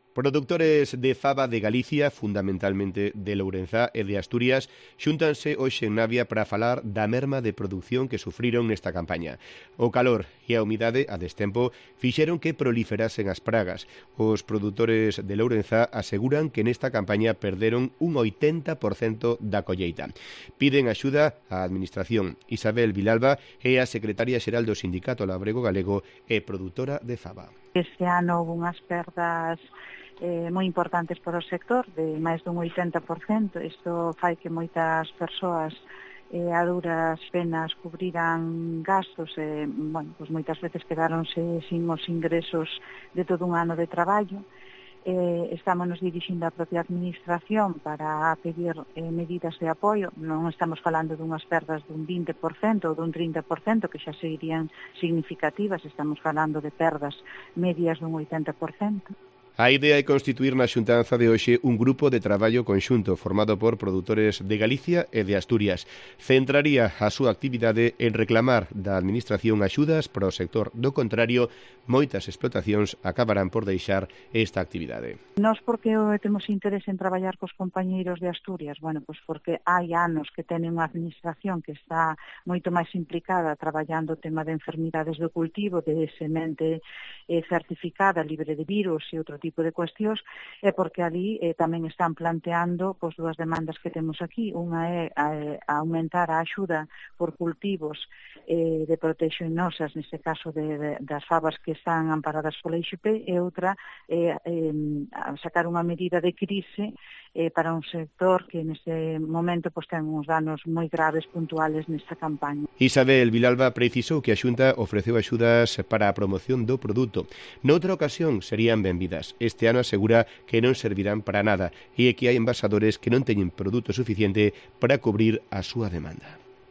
Productores de faba de Galicia, fundamentalmente de Lourenzá e de Asturias, xúntanse hoxe en Navia para falar da merma de produción que sufriron nesta campaña. O calor e a humidade a destempo fixeron que proliferasen as pragas. Os produtores de Lourenzá aseguran que nesta campaña perderon un 80% da colleita. Piden axuda á Administración. Isabel Vilalba é a secretaria xeral do Sindicato Labrego Galego e produtora de faba. Este ano houve unhas perdas moi importantes para o sector, de máis dun 80%. Isto fai que moitas persoas a duras penas cubriran gastos e, pois moitas veces quedáronse sin os ingresos de todo un ano de traballo. Estamos dirixindo a propia Administración para pedir medidas de apoio. Non estamos falando dunhas perdas dun 20% ou dun 30%, que xa serían significativas. Estamos falando de perdas medias dun 80%. A idea é constituir na xuntanza de hoxe un grupo de traballo conxunto formado por produtores de Galicia e de Asturias. Centraría a súa actividade en reclamar da Administración axudas para o sector. Do contrario, moitas explotacións acabarán por deixar esta actividade. Nós porque temos interés en traballar cos compañeiros de Asturias? Pois porque hai anos que tenen unha Administración que está moito máis implicada traballando o tema de enfermidades do cultivo, de semente certificada, libre de virus e outro tipo de cuestións, e porque ali tamén están planteando dúas demandas que temos aquí. Unha é aumentar a axuda por cultivos de protexo inosas, neste caso das fabas que están amparadas pola IXP, e outra é sacar unha medida de crise para un sector que neste momento ten uns danos moi graves puntuales nesta campaña. Isabel Vilalba precisou que a Xunta ofreceu axudas para a promoción do produto. Noutra ocasión serían benvidas. Este ano asegura que non servirán para nada e que hai envasadores que non teñen produto suficiente para cubrir a súa demanda.